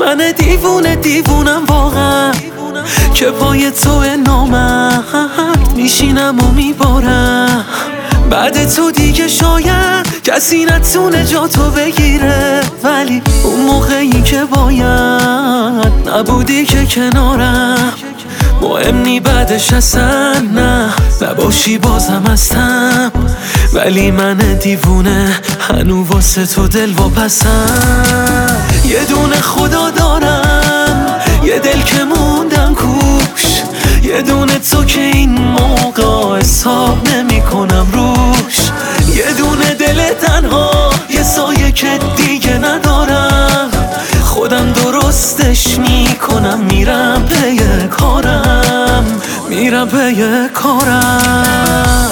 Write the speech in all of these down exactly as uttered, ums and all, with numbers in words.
من دیوونه دیوونم واقعا که پای تو نامرد میشینم و میبارم. بعد تو دیگه شاید کسی نتونه جا تو بگیره، ولی اون موقعی که باید نبودی که کنارم. مهم نی بعدش اصلا نه نباشی بازم هستم، ولی من دیوونه هنو واسه تو دل واپسم. یه دونه خدا دارم، یه دل که موندم کوش، یه دونه تو که این موقع حساب نمی کنم روش. یه دونه دل تنها، یه سایه که دیگه ندارم، خودم درستش میکنم، میرم پی کارم، میرم پی کارم.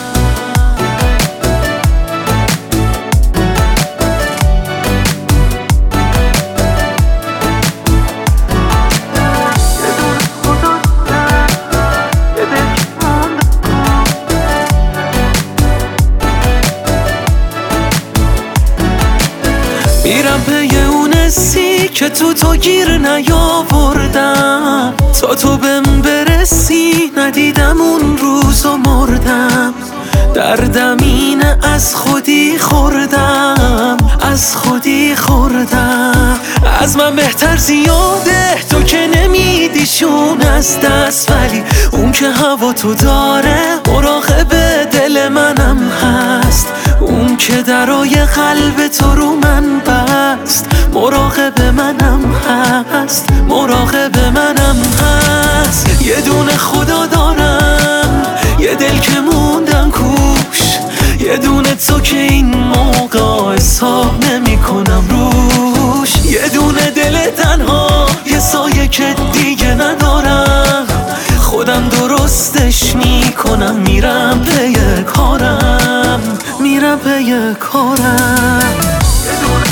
میرم پی اون حسی که تو تو گیر نیاوردم، تا تو بهم برسی ندیدم اون روز و مردم. دردم اینه از خودی خوردم، از خودی خوردم. از من بهتر زیاده تو که نمیدیشون از دست، ولی اون که هوا تو داره مراقب دل منم هست. اون که درای قلب تو رو من بست، مراقب منم هست، مراقب منم هست. یه دونه خدا دارم، یه دل که موندم کوش، یه دونه تو که این موقع حساب نمی کنم روش. یه دونه دل تنها، یه سایه که دیگه ندارم، خودم درستش میکنم، میرم پی کارم، میرم پی کارم.